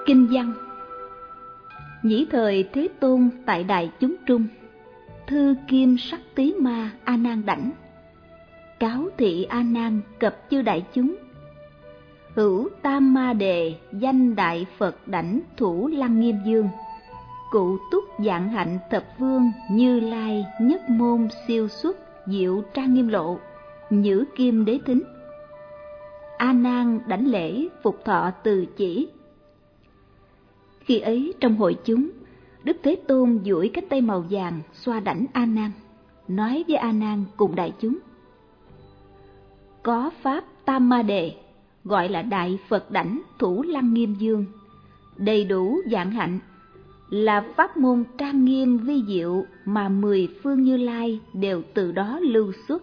Kinh văn. Nhĩ thời Thế Tôn tại đại chúng trung, thư kim sắc tí ma A Nan đảnh, cáo thị A Nan cập chư đại chúng. Hữu tam ma đề danh đại Phật đảnh thủ lăng nghiêm dương, cụ túc dạng hạnh thập vương Như Lai nhất môn siêu xuất diệu trang nghiêm lộ, nhữ kim đế thính. A Nan đảnh lễ phục thọ từ chỉ. Khi ấy trong hội chúng, Đức Thế Tôn duỗi cánh tay màu vàng xoa đảnh A Nan, nói với A Nan cùng đại chúng: có pháp tam ma đề, gọi là đại Phật đảnh thủ lăng nghiêm dương, đầy đủ vạn hạnh, là pháp môn trang nghiêm vi diệu mà 10 phương Như Lai đều từ đó lưu xuất.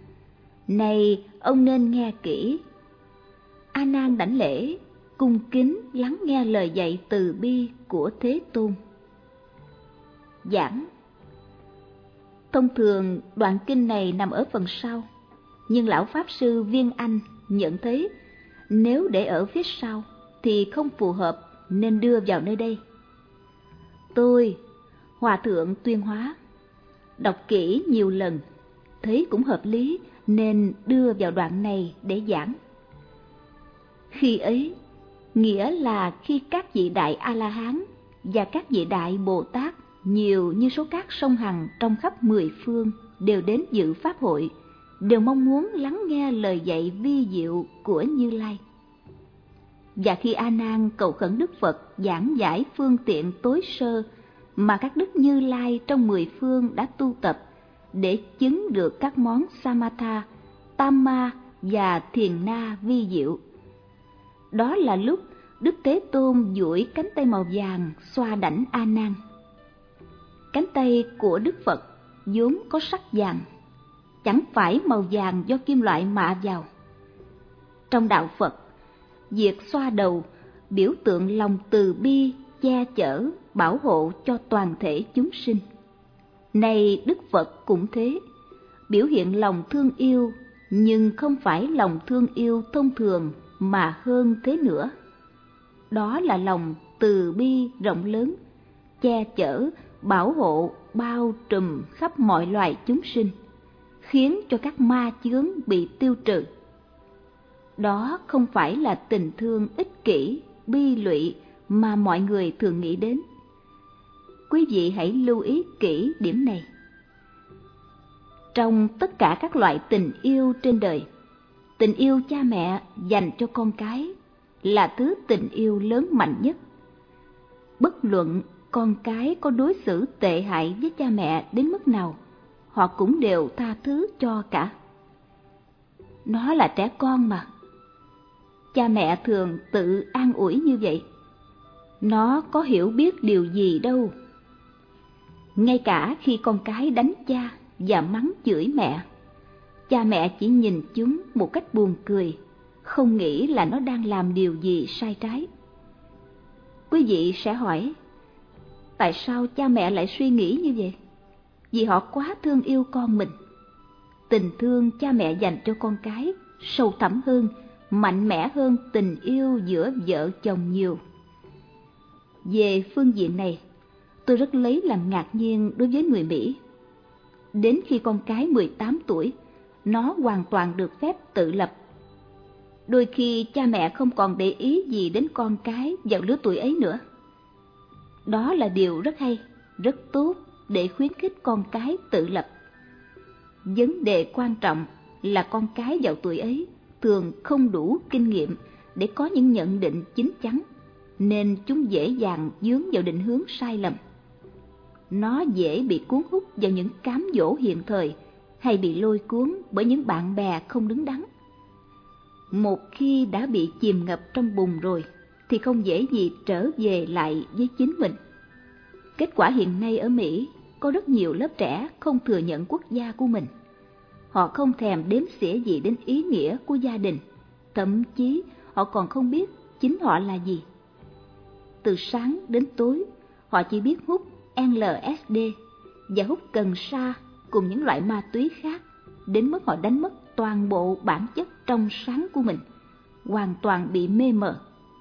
Này ông nên nghe kỹ. A Nan đảnh lễ, cung kính lắng nghe lời dạy từ bi của Thế Tôn. Giảng. Thông thường đoạn kinh này nằm ở phần sau, nhưng lão Pháp Sư Viên Anh nhận thấy nếu để ở phía sau thì không phù hợp nên đưa vào nơi đây. Tôi, Hòa Thượng Tuyên Hóa, đọc kỹ nhiều lần, thấy cũng hợp lý nên đưa vào đoạn này để giảng. Khi ấy, nghĩa là khi các vị Đại A-la-hán và các vị Đại Bồ Tát nhiều như số cát sông Hằng trong khắp 10 phương đều đến dự Pháp hội, đều mong muốn lắng nghe lời dạy vi diệu của Như Lai. Và khi A Nan cầu khẩn Đức Phật giảng giải phương tiện tối sơ mà các đức Như Lai trong 10 phương đã tu tập để chứng được các món Samatha, Tamma và Thiền Na vi diệu, đó là lúc Đức Thế Tôn duỗi cánh tay màu vàng xoa đảnh A Nan. Cánh tay của Đức Phật vốn có sắc vàng, chẳng phải màu vàng do kim loại mạ vào. Trong đạo Phật, việc xoa đầu biểu tượng lòng từ bi, che chở, bảo hộ cho toàn thể chúng sinh. Này Đức Phật cũng thế, biểu hiện lòng thương yêu, nhưng không phải lòng thương yêu thông thường mà hơn thế nữa. Đó là lòng từ bi rộng lớn, che chở, bảo hộ, bao trùm khắp mọi loài chúng sinh, khiến cho các ma chướng bị tiêu trừ. Đó không phải là tình thương ích kỷ, bi lụy mà mọi người thường nghĩ đến. Quý vị hãy lưu ý kỹ điểm này. Trong tất cả các loại tình yêu trên đời, tình yêu cha mẹ dành cho con cái là thứ tình yêu lớn mạnh nhất. Bất luận con cái có đối xử tệ hại với cha mẹ đến mức nào, họ cũng đều tha thứ cho cả. Nó là trẻ con mà. Cha mẹ thường tự an ủi như vậy. Nó có hiểu biết điều gì đâu. Ngay cả khi con cái đánh cha và mắng chửi mẹ, cha mẹ chỉ nhìn chúng một cách buồn cười, không nghĩ là nó đang làm điều gì sai trái. Quý vị sẽ hỏi, tại sao cha mẹ lại suy nghĩ như vậy? Vì họ quá thương yêu con mình. Tình thương cha mẹ dành cho con cái sâu thẳm hơn, mạnh mẽ hơn tình yêu giữa vợ chồng nhiều. Về phương diện này, tôi rất lấy làm ngạc nhiên đối với người Mỹ. Đến khi con cái 18 tuổi, nó hoàn toàn được phép tự lập. Đôi khi cha mẹ không còn để ý gì đến con cái vào lứa tuổi ấy nữa. Đó là điều rất hay, rất tốt để khuyến khích con cái tự lập. Vấn đề quan trọng là con cái vào tuổi ấy thường không đủ kinh nghiệm để có những nhận định chín chắn, nên chúng dễ dàng vướng vào định hướng sai lầm. Nó dễ bị cuốn hút vào những cám dỗ hiện thời hay bị lôi cuốn bởi những bạn bè không đứng đắn. Một khi đã bị chìm ngập trong bùn rồi thì không dễ gì trở về lại với chính mình. Kết quả hiện nay ở Mỹ có rất nhiều lớp trẻ không thừa nhận quốc gia của mình. Họ không thèm đếm xỉa gì đến ý nghĩa của gia đình, thậm chí họ còn không biết chính họ là gì. Từ sáng đến tối, họ chỉ biết hút LSD và hút cần sa cùng những loại ma túy khác, đến mức họ đánh mất toàn bộ bản chất trong sáng của mình, hoàn toàn bị mê mờ.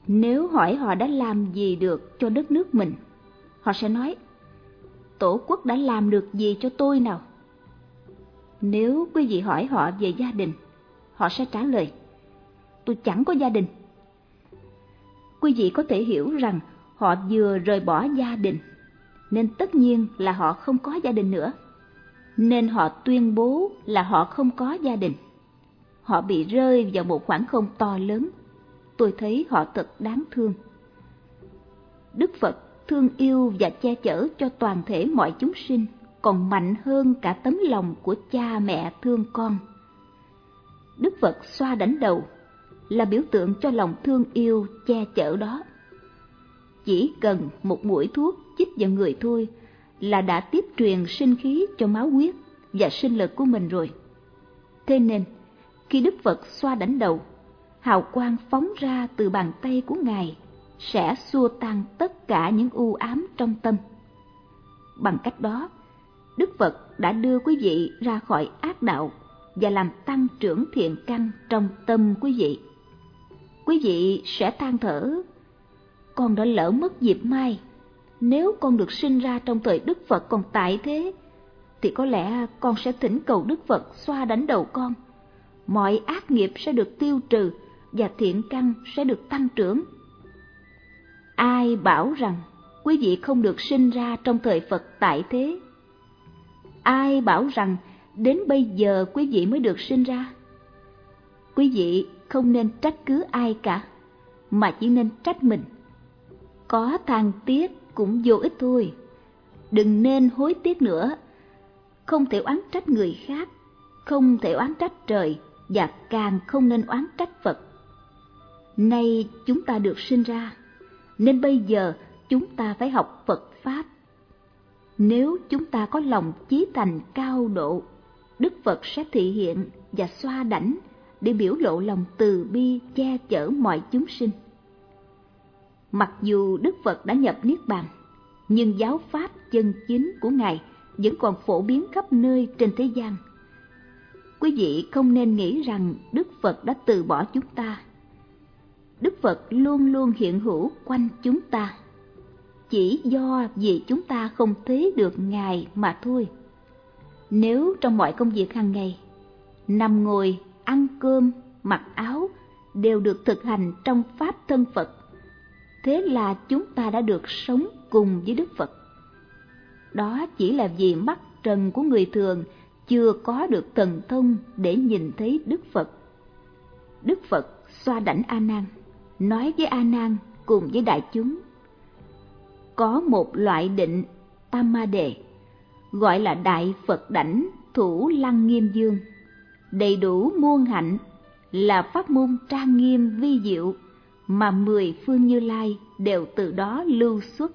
Nếu hỏi họ đã làm gì được cho đất nước mình, họ sẽ nói, Tổ quốc đã làm được gì cho tôi nào? Nếu quý vị hỏi họ về gia đình, họ sẽ trả lời, tôi chẳng có gia đình. Quý vị có thể hiểu rằng họ vừa rời bỏ gia đình, nên tất nhiên là họ không có gia đình nữa. Nên họ tuyên bố là họ không có gia đình. Họ bị rơi vào một khoảng không to lớn. Tôi thấy họ thật đáng thương. Đức Phật thương yêu và che chở cho toàn thể mọi chúng sinh còn mạnh hơn cả tấm lòng của cha mẹ thương con. Đức Phật xoa đảnh đầu là biểu tượng cho lòng thương yêu che chở đó. Chỉ cần một mũi thuốc chích vào người thôi là đã tiếp truyền sinh khí cho máu huyết và sinh lực của mình rồi. Thế nên, khi Đức Phật xoa đảnh đầu, hào quang phóng ra từ bàn tay của Ngài sẽ xua tan tất cả những u ám trong tâm. Bằng cách đó, Đức Phật đã đưa quý vị ra khỏi ác đạo và làm tăng trưởng thiện căn trong tâm quý vị. Quý vị sẽ than thở, con đã lỡ mất dịp may. Nếu con được sinh ra trong thời Đức Phật còn tại thế, thì có lẽ con sẽ thỉnh cầu Đức Phật xoa đánh đầu con. Mọi ác nghiệp sẽ được tiêu trừ và thiện căn sẽ được tăng trưởng. Ai bảo rằng quý vị không được sinh ra trong thời Phật tại thế? Ai bảo rằng đến bây giờ quý vị mới được sinh ra? Quý vị không nên trách cứ ai cả, mà chỉ nên trách mình. Có than tiếc cũng vô ích thôi. Đừng nên hối tiếc nữa. Không thể oán trách người khác, không thể oán trách trời, và càng không nên oán trách Phật. Nay chúng ta được sinh ra, nên bây giờ chúng ta phải học Phật Pháp. Nếu chúng ta có lòng chí thành cao độ, Đức Phật sẽ thị hiện và xoa đảnh để biểu lộ lòng từ bi che chở mọi chúng sinh. Mặc dù Đức Phật đã nhập Niết Bàn, nhưng giáo pháp chân chính của Ngài vẫn còn phổ biến khắp nơi trên thế gian. Quý vị không nên nghĩ rằng Đức Phật đã từ bỏ chúng ta. Đức Phật luôn luôn hiện hữu quanh chúng ta, chỉ do vì chúng ta không thấy được Ngài mà thôi. Nếu trong mọi công việc hàng ngày, nằm ngồi, ăn cơm, mặc áo đều được thực hành trong Pháp thân Phật, thế là chúng ta đã được sống cùng với Đức Phật. Đó chỉ là vì mắt trần của người thường chưa có được thần thông để nhìn thấy Đức Phật. Đức Phật xoa đảnh A Nan, nói với A Nan cùng với đại chúng: có một loại định Tam Ma Đề, gọi là Đại Phật Đảnh Thủ Lăng Nghiêm Dương, đầy đủ muôn hạnh, là pháp môn trang nghiêm vi diệu mà 10 phương Như Lai đều từ đó lưu xuất.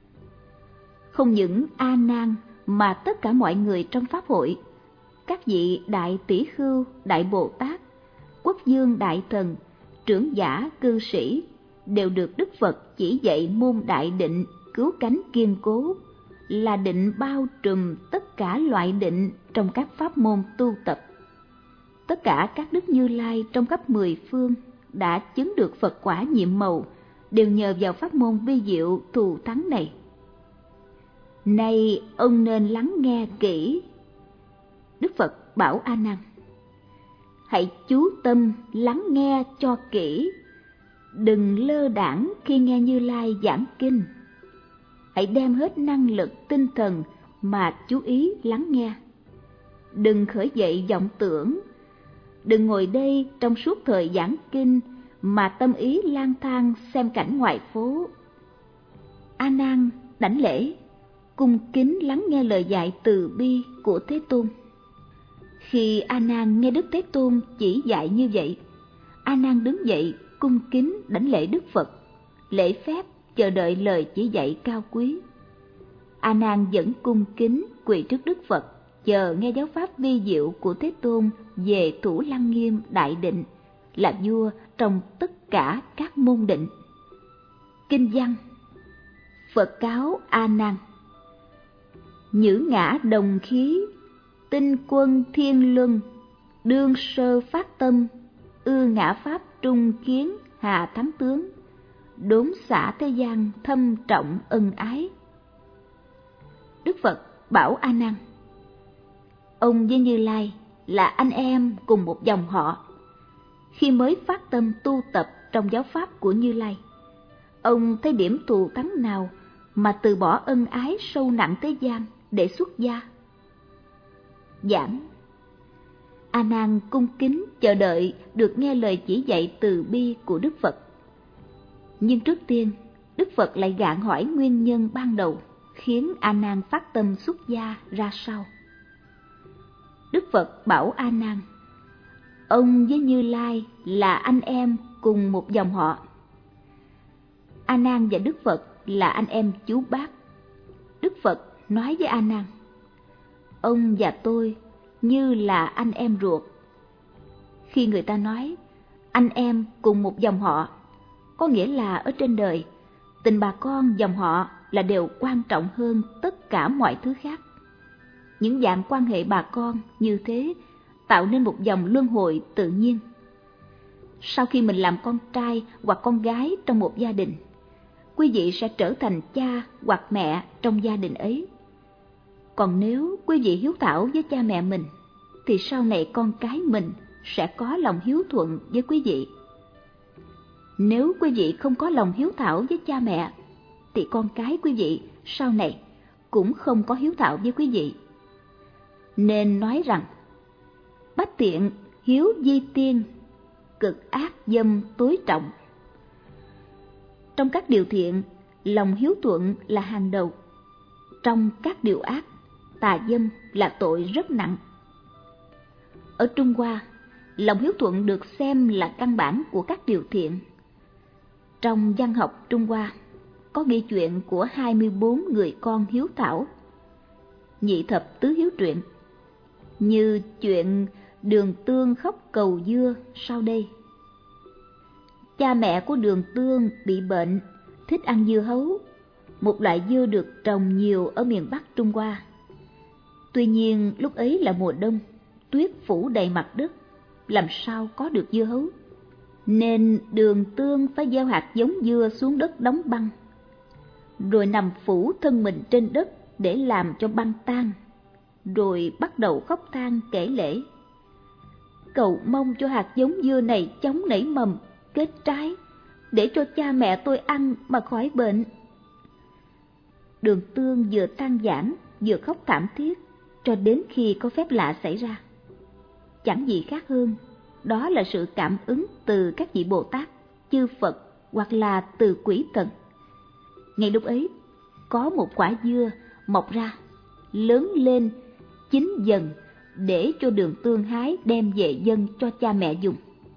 Không những A Nan mà tất cả mọi người trong pháp hội, các vị đại tỷ khưu, đại Bồ Tát, quốc vương đại thần, trưởng giả cư sĩ đều được Đức Phật chỉ dạy môn đại định cứu cánh kiên cố, là định bao trùm tất cả loại định trong các pháp môn tu tập. Tất cả các đức Như Lai trong khắp 10 phương đã chứng được Phật quả nhiệm màu, đều nhờ vào pháp môn vi diệu thù thắng này. Này ông nên lắng nghe kỹ. Đức Phật bảo A Nan: hãy chú tâm lắng nghe cho kỹ, đừng lơ đãng khi nghe Như Lai giảng kinh. Hãy đem hết năng lực tinh thần mà chú ý lắng nghe. Đừng khởi dậy vọng tưởng. Đừng ngồi đây trong suốt thời giảng kinh mà tâm ý lang thang xem cảnh ngoài phố. A Nan đảnh lễ, cung kính lắng nghe lời dạy từ bi của Thế Tôn. Khi A Nan nghe Đức Thế Tôn chỉ dạy như vậy, A Nan đứng dậy cung kính đảnh lễ Đức Phật, lễ phép chờ đợi lời chỉ dạy cao quý. A Nan vẫn cung kính quỳ trước Đức Phật, chờ nghe giáo pháp vi diệu của Thế Tôn về Thủ Lăng Nghiêm đại định, là vua trong tất cả các môn định. Kinh văn: Phật cáo A Nan: nhữ ngã đồng khí, tinh quân thiên luân, đương sơ phát tâm, ư ngã pháp trung kiến hà thắng tướng, đốn xả thế gian thâm trọng ân ái. Đức Phật bảo A Nan, ông với Như Lai là anh em cùng một dòng họ. Khi mới phát tâm tu tập trong giáo pháp của Như Lai, ông thấy điểm thù thắng nào mà từ bỏ ân ái sâu nặng thế gian để xuất gia? Giảng. A Nan cung kính chờ đợi được nghe lời chỉ dạy từ bi của Đức Phật. Nhưng trước tiên, Đức Phật lại gạn hỏi nguyên nhân ban đầu khiến A Nan phát tâm xuất gia ra sao. Đức Phật bảo A Nan, ông với Như Lai là anh em cùng một dòng họ. A Nan và Đức Phật là anh em chú bác. Đức Phật nói với A Nan, ông và tôi như là anh em ruột. Khi người ta nói anh em cùng một dòng họ, có nghĩa là ở trên đời, tình bà con dòng họ là điều quan trọng hơn tất cả mọi thứ khác. Những dạng quan hệ bà con như thế tạo nên một dòng luân hồi tự nhiên. Sau khi mình làm con trai hoặc con gái trong một gia đình, quý vị sẽ trở thành cha hoặc mẹ trong gia đình ấy. Còn nếu quý vị hiếu thảo với cha mẹ mình, thì sau này con cái mình sẽ có lòng hiếu thuận với quý vị. Nếu quý vị không có lòng hiếu thảo với cha mẹ, thì con cái quý vị sau này cũng không có hiếu thảo với quý vị. Nên nói rằng, bách thiện hiếu vi tiên, cực ác dâm tối trọng. Trong các điều thiện, lòng hiếu thuận là hàng đầu. Trong các điều ác, tà dâm là tội rất nặng. Ở Trung Hoa, lòng hiếu thuận được xem là căn bản của các điều thiện. Trong văn học Trung Hoa, có ghi chuyện của 24 người con hiếu thảo, nhị thập tứ hiếu truyện, như chuyện Đường Tương khóc cầu dưa sau đây. Cha mẹ của Đường Tương bị bệnh, thích ăn dưa hấu, một loại dưa được trồng nhiều ở miền Bắc Trung Hoa. Tuy nhiên lúc ấy là mùa đông, tuyết phủ đầy mặt đất, làm sao có được dưa hấu. Nên Đường Tương phải gieo hạt giống dưa xuống đất đóng băng, rồi nằm phủ thân mình trên đất để làm cho băng tan, rồi bắt đầu khóc than kể lể, cầu mong cho hạt giống dưa này chóng nảy mầm, kết trái, để cho cha mẹ tôi ăn mà khỏi bệnh. Đường Tương vừa than vãn vừa khóc thảm thiết, cho đến khi có phép lạ xảy ra. Chẳng gì khác hơn, đó là sự cảm ứng từ các vị Bồ Tát, chư Phật hoặc là từ quỷ thần. Ngay lúc ấy, có một quả dưa mọc ra, lớn lên, chín dần, để cho Đường Tương hái đem về dâng cho cha mẹ dùng.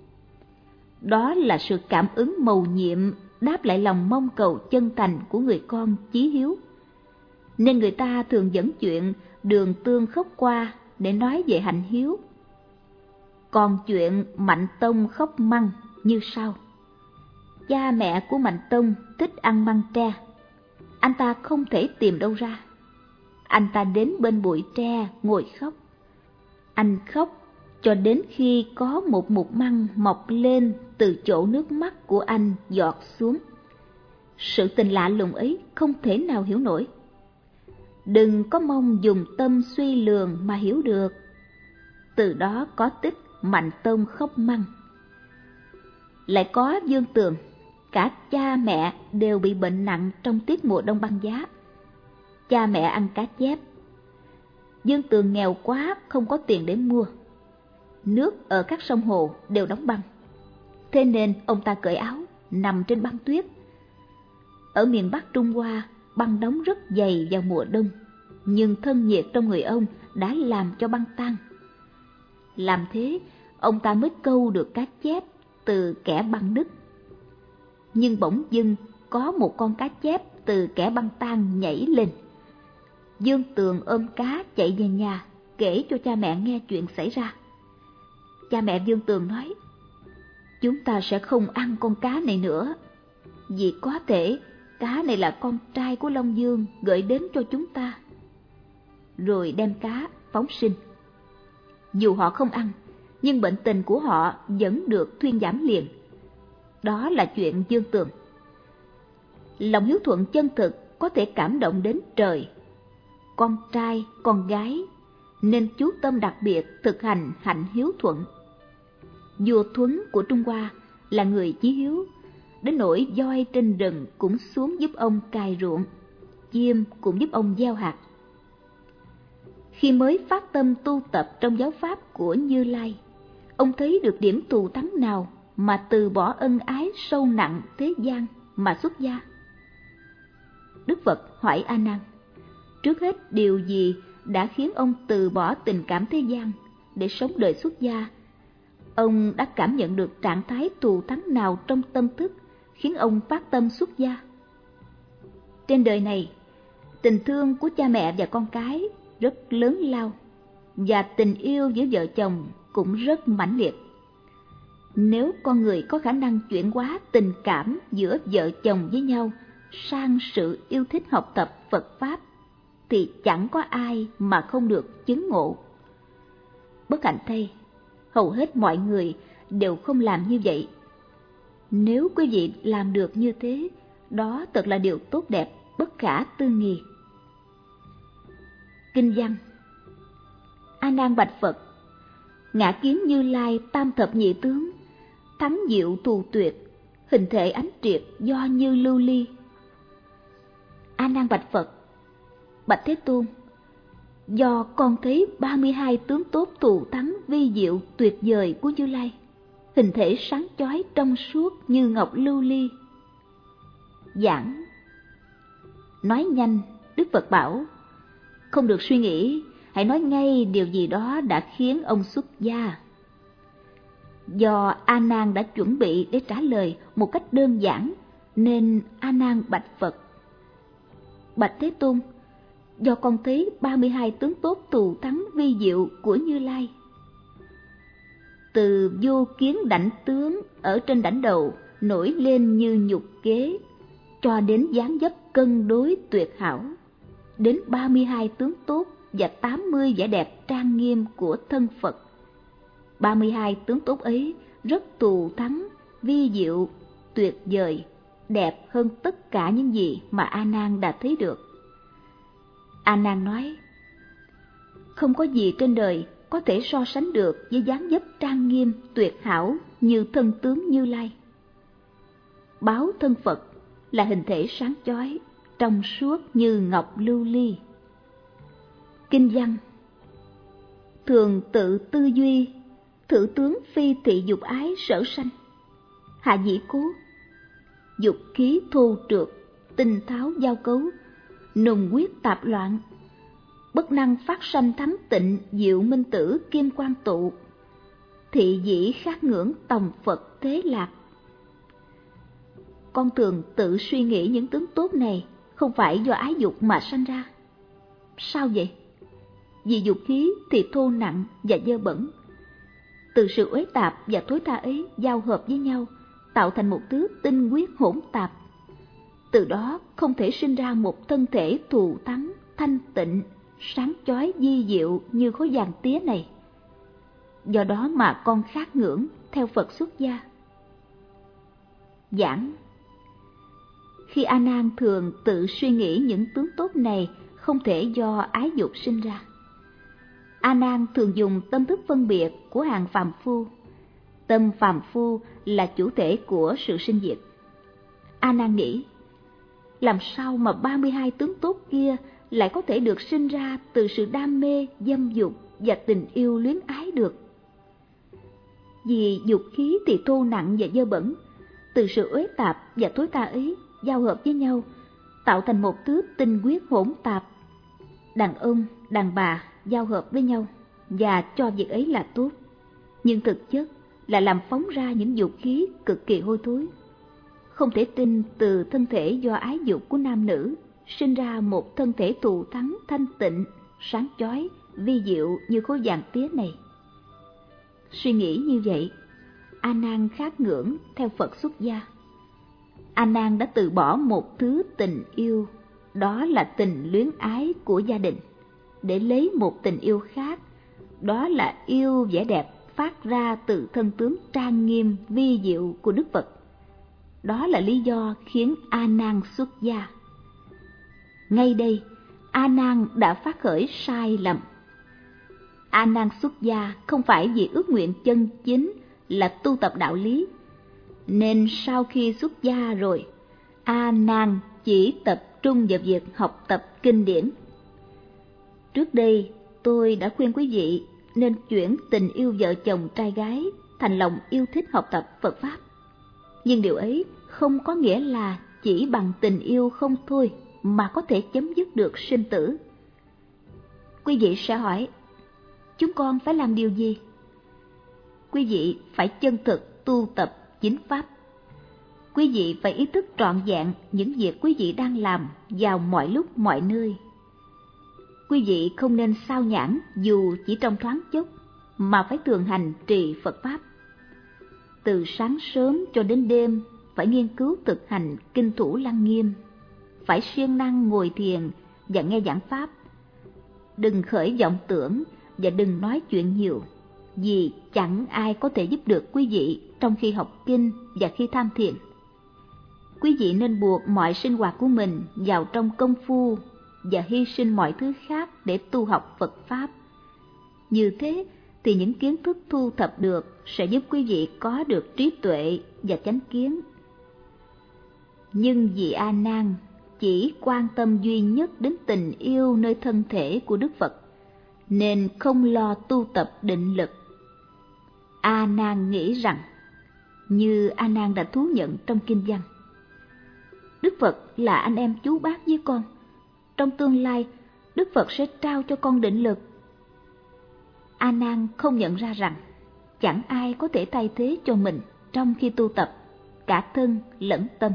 Đó là sự cảm ứng mầu nhiệm đáp lại lòng mong cầu chân thành của người con chí hiếu. Nên người ta thường dẫn chuyện Đường Tương khóc qua để nói về hạnh hiếu. Còn chuyện Mạnh Tông khóc măng như sau. Cha mẹ của Mạnh Tông thích ăn măng tre. Anh ta không thể tìm đâu ra. Anh ta đến bên bụi tre ngồi khóc. Anh khóc cho đến khi có một mụt măng mọc lên từ chỗ nước mắt của anh giọt xuống. Sự tình lạ lùng ấy không thể nào hiểu nổi. Đừng có mong dùng tâm suy lường mà hiểu được. Từ đó có tích Mạnh Tông khóc măng. Lại có Dương Tường, cả cha mẹ đều bị bệnh nặng trong tiết mùa đông băng giá. Cha mẹ ăn cá chép. Dương Tường nghèo quá không có tiền để mua. Nước ở các sông hồ đều đóng băng. Thế nên ông ta cởi áo, nằm trên băng tuyết. Ở miền Bắc Trung Hoa, băng đóng rất dày vào mùa đông, nhưng thân nhiệt trong người ông đã làm cho băng tan. Làm thế, ông ta mới câu được cá chép từ kẽ băng nứt. Nhưng bỗng dưng có một con cá chép từ kẽ băng tan nhảy lên. Dương Tường ôm cá chạy về nhà, kể cho cha mẹ nghe chuyện xảy ra. Cha mẹ Dương Tường nói, chúng ta sẽ không ăn con cá này nữa, vì có thể cá này là con trai của Long Dương gửi đến cho chúng ta. Rồi đem cá phóng sinh. Dù họ không ăn, nhưng bệnh tình của họ vẫn được thuyên giảm liền. Đó là chuyện Dương Tường. Lòng hiếu thuận chân thực có thể cảm động đến trời. Con trai, con gái nên chú tâm đặc biệt thực hành hạnh hiếu thuận. Vua Thuấn của Trung Hoa là người chí hiếu, đến nỗi voi trên rừng cũng xuống giúp ông cày ruộng, chim cũng giúp ông gieo hạt. Khi mới phát tâm tu tập trong giáo pháp của Như Lai, ông thấy được điểm thù thắng nào mà từ bỏ ân ái sâu nặng thế gian mà xuất gia? Đức Phật hỏi A Nan, trước hết điều gì đã khiến ông từ bỏ tình cảm thế gian để sống đời xuất gia? Ông đã cảm nhận được trạng thái thù thắng nào trong tâm thức khiến ông phát tâm xuất gia? Trên đời này, tình thương của cha mẹ và con cái rất lớn lao, và tình yêu giữa vợ chồng cũng rất mãnh liệt. Nếu con người có khả năng chuyển hóa tình cảm giữa vợ chồng với nhau sang sự yêu thích học tập Phật Pháp, thì chẳng có ai mà không được chứng ngộ. Bất hạnh thay, hầu hết mọi người đều không làm như vậy. Nếu quý vị làm được như thế, đó thật là điều tốt đẹp, bất khả tư nghị. Kinh văn: A Nan bạch Phật, ngã kiến Như Lai tam thập nhị tướng, thắng diệu thù tuyệt, hình thể ánh triệt do như lưu ly. A Nan bạch Phật, bạch Thế Tôn, do con thấy 32 tướng tốt thù thắng vi diệu tuyệt vời của Như Lai, hình thể sáng chói trong suốt như ngọc lưu ly. Giảng: nói nhanh, Đức Phật bảo, không được suy nghĩ, hãy nói ngay điều gì đó đã khiến ông xuất gia. Do A Nan đã chuẩn bị để trả lời một cách đơn giản, nên A Nan bạch Phật, bạch Thế Tôn, do con thấy 32 tướng tốt thù thắng vi diệu của Như Lai. Từ vô kiến đảnh tướng ở trên đảnh đầu nổi lên như nhục kế, cho đến dáng dấp cân đối tuyệt hảo, đến 32 tướng tốt và 80 vẻ đẹp trang nghiêm của thân Phật. 32 tướng tốt ấy rất thù thắng, vi diệu, tuyệt vời, đẹp hơn tất cả những gì mà A Nan đã thấy được. A Nan nói, không có gì trên đời có thể so sánh được với dáng dấp trang nghiêm, tuyệt hảo như thân tướng Như Lai. Báo thân Phật là hình thể sáng chói, trong suốt như ngọc lưu ly. Kinh văn: thường tự tư duy, thử tướng phi thị dục ái sở sanh. Hạ nhĩ cố, dục khí thô trượt, tinh tháo giao cấu, nùng quyết tạp loạn, bất năng phát sanh thắng tịnh diệu minh tử kim quan tụ, thị dĩ khát ngưỡng tòng Phật thế lạc. Con thường tự suy nghĩ những tướng tốt này không phải do ái dục mà sanh ra. Sao vậy? Vì dục khí thì thô nặng và dơ bẩn. Từ sự uế tạp và thối tha ấy giao hợp với nhau, tạo thành một thứ tinh huyết hỗn tạp. Từ đó không thể sinh ra một thân thể thù thắng, thanh tịnh, sáng chói vi diệu như khối vàng tía này. Do đó mà con khát ngưỡng theo Phật xuất gia. Giảng: khi A Nan thường tự suy nghĩ những tướng tốt này không thể do ái dục sinh ra. A Nan thường dùng tâm thức phân biệt của hàng phàm phu. Tâm phàm phu là chủ thể của sự sinh diệt. A Nan nghĩ, làm sao mà 32 tướng tốt kia lại có thể được sinh ra từ sự đam mê, dâm dục và tình yêu luyến ái được? Vì dục khí thì thô nặng và dơ bẩn, từ sự uế tạp và thối tha ấy giao hợp với nhau, tạo thành một thứ tinh huyết hỗn tạp. Đàn ông, đàn bà giao hợp với nhau và cho việc ấy là tốt, nhưng thực chất là làm phóng ra những dục khí cực kỳ hôi thối. Không thể tin từ thân thể do ái dục của nam nữ sinh ra một thân thể thù thắng, thanh tịnh, sáng chói, vi diệu như khối vàng tía này. Suy nghĩ như vậy, A Nan khát ngưỡng theo Phật xuất gia. A Nan đã từ bỏ một thứ tình yêu, đó là tình luyến ái của gia đình, để lấy một tình yêu khác, đó là yêu vẻ đẹp phát ra từ thân tướng trang nghiêm vi diệu của Đức Phật. Đó là lý do khiến A Nan xuất gia. Ngay đây, A Nan đã phát khởi sai lầm. A Nan xuất gia không phải vì ước nguyện chân chính là tu tập đạo lý, nên sau khi xuất gia rồi, A Nan chỉ tập trung vào việc học tập kinh điển. Trước đây tôi đã khuyên quý vị nên chuyển tình yêu vợ chồng trai gái thành lòng yêu thích học tập Phật Pháp. Nhưng điều ấy không có nghĩa là chỉ bằng tình yêu không thôi mà có thể chấm dứt được sinh tử. Quý vị sẽ hỏi, chúng con phải làm điều gì? Quý vị phải chân thực tu tập chính Pháp. Quý vị phải ý thức trọn vẹn những việc quý vị đang làm vào mọi lúc mọi nơi. Quý vị không nên sao nhãng dù chỉ trong thoáng chốc, mà phải thường hành trì Phật Pháp. Từ sáng sớm cho đến đêm phải nghiên cứu thực hành kinh thủ Lăng Nghiêm, phải siêng năng ngồi thiền và nghe giảng Pháp. Đừng khởi vọng tưởng và đừng nói chuyện nhiều, vì chẳng ai có thể giúp được quý vị trong khi học kinh và khi tham thiền. Quý vị nên buộc mọi sinh hoạt của mình vào trong công phu và hy sinh mọi thứ khác để tu học Phật Pháp. Như thế thì những kiến thức thu thập được sẽ giúp quý vị có được trí tuệ và chánh kiến. Nhưng vì A Nan chỉ quan tâm duy nhất đến tình yêu nơi thân thể của Đức Phật, nên không lo tu tập định lực. A Nan nghĩ rằng, như A Nan đã thú nhận trong kinh văn, Đức Phật là anh em chú bác với con. Trong tương lai, Đức Phật sẽ trao cho con định lực. A Nan không nhận ra rằng chẳng ai có thể thay thế cho mình trong khi tu tập, cả thân lẫn tâm.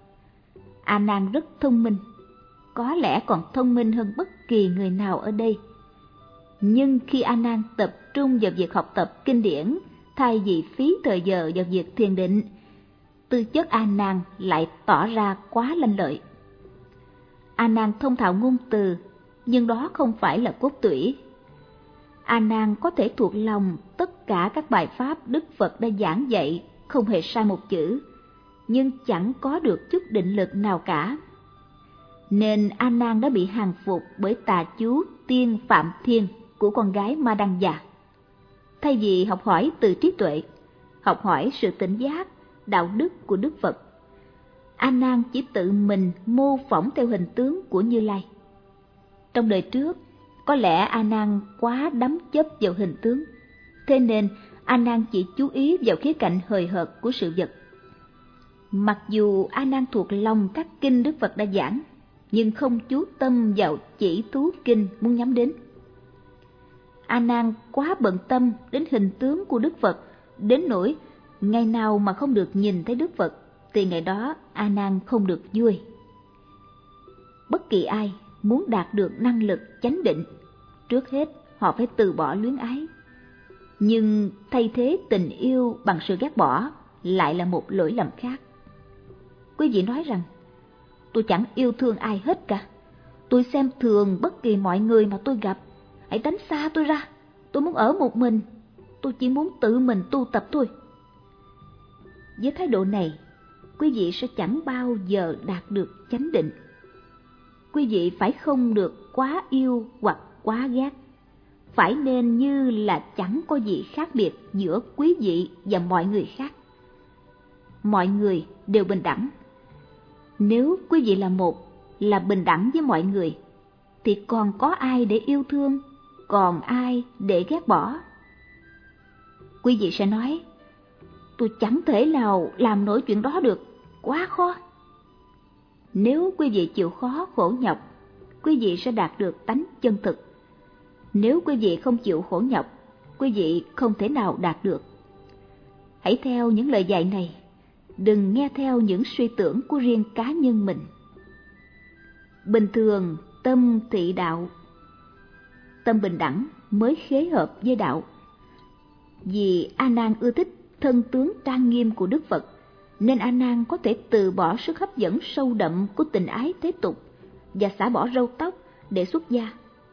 A Nan rất thông minh, có lẽ còn thông minh hơn bất kỳ người nào ở đây. Nhưng khi A Nan tập trung vào việc học tập kinh điển thay vì phí thời giờ vào việc thiền định, tư chất A Nan lại tỏ ra quá lanh lợi. A Nan thông thạo ngôn từ, nhưng đó không phải là cốt tủy. A Nan có thể thuộc lòng tất cả các bài pháp Đức Phật đã giảng dạy, không hề sai một chữ, nhưng chẳng có được chút định lực nào cả. Nên A Nan đã bị hàng phục bởi tà chú Tiên Phạm Thiên của con gái Ma Đăng Già. Thay vì học hỏi từ trí tuệ, học hỏi sự tỉnh giác, đạo đức của Đức Phật, A Nan chỉ tự mình mô phỏng theo hình tướng của Như Lai. Trong đời trước, có lẽ A Nan quá đắm chấp vào hình tướng, thế nên A Nan chỉ chú ý vào khía cạnh hời hợt của sự vật. Mặc dù A Nan thuộc lòng các kinh Đức Phật đã giảng, nhưng không chú tâm vào chỉ thú kinh muốn nhắm đến. A Nan quá bận tâm đến hình tướng của Đức Phật, đến nỗi ngày nào mà không được nhìn thấy Đức Phật thì ngày đó A Nan không được vui. Bất kỳ ai muốn đạt được năng lực chánh định, trước hết họ phải từ bỏ luyến ái. Nhưng thay thế tình yêu bằng sự ghét bỏ lại là một lỗi lầm khác. Quý vị nói rằng, tôi chẳng yêu thương ai hết cả, tôi xem thường bất kỳ mọi người mà tôi gặp, hãy tránh xa tôi ra, tôi muốn ở một mình, tôi chỉ muốn tự mình tu tập thôi. Với thái độ này, quý vị sẽ chẳng bao giờ đạt được chánh định. Quý vị phải không được quá yêu hoặc quá ghét, phải nên như là chẳng có gì khác biệt giữa quý vị và mọi người khác. Mọi người đều bình đẳng. Nếu quý vị là một, là bình đẳng với mọi người, thì còn có ai để yêu thương, còn ai để ghét bỏ? Quý vị sẽ nói, tôi chẳng thể nào làm nổi chuyện đó được, quá khó. Nếu quý vị chịu khó khổ nhọc, quý vị sẽ đạt được tánh chân thực. Nếu quý vị không chịu khổ nhọc, quý vị không thể nào đạt được. Hãy theo những lời dạy này, đừng nghe theo những suy tưởng của riêng cá nhân mình. Bình thường tâm thị đạo, tâm bình đẳng mới khế hợp với đạo. Vì A Nan ưa thích thân tướng trang nghiêm của Đức Phật, nên A Nan có thể từ bỏ sức hấp dẫn sâu đậm của tình ái thế tục và xả bỏ râu tóc để xuất gia.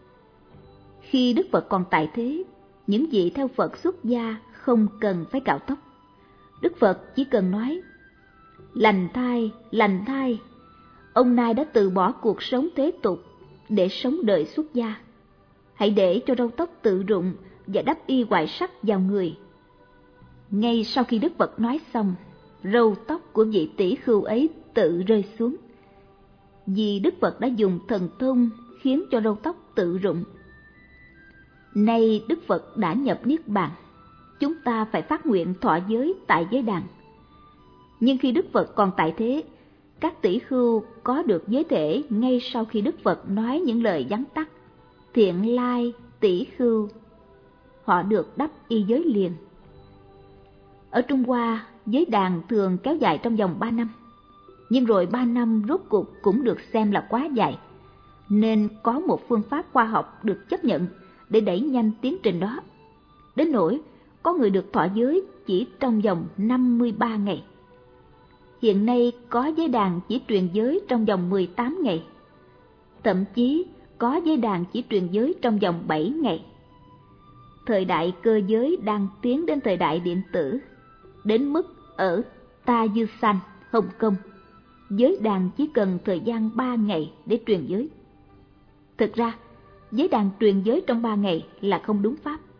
Khi Đức Phật còn tại thế, những vị theo Phật xuất gia không cần phải cạo tóc. Đức Phật chỉ cần nói, Lành thai, ông Nai đã từ bỏ cuộc sống thế tục để sống đời xuất gia. Hãy để cho râu tóc tự rụng và đắp y hoại sắc vào người. Ngay sau khi Đức Phật nói xong, râu tóc của vị tỷ khưu ấy tự rơi xuống. Vì Đức Phật đã dùng thần thông khiến cho râu tóc tự rụng. Nay Đức Phật đã nhập Niết Bàn, chúng ta phải phát nguyện thọ giới tại giới đàn. Nhưng khi Đức Phật còn tại thế, các tỷ khưu có được giới thể ngay sau khi Đức Phật nói những lời vắn tắt thiện lai tỷ khưu. Họ được đắp y giới liền. Ở Trung Hoa, giới đàn thường kéo dài trong vòng 3 năm. Nhưng rồi 3 năm rốt cuộc cũng được xem là quá dài, nên có một phương pháp khoa học được chấp nhận để đẩy nhanh tiến trình đó. Đến nỗi có người được thọ giới chỉ trong vòng 53 ngày. Hiện nay có giới đàn chỉ truyền giới trong vòng 18 ngày. Thậm chí có giới đàn chỉ truyền giới trong vòng 7 ngày. Thời đại cơ giới đang tiến đến thời đại điện tử, đến mức ở Tajikistan, Hồng Kông, giới đàn chỉ cần thời gian 3 ngày để truyền giới. Thực ra, giới đàn truyền giới trong 3 ngày là không đúng pháp.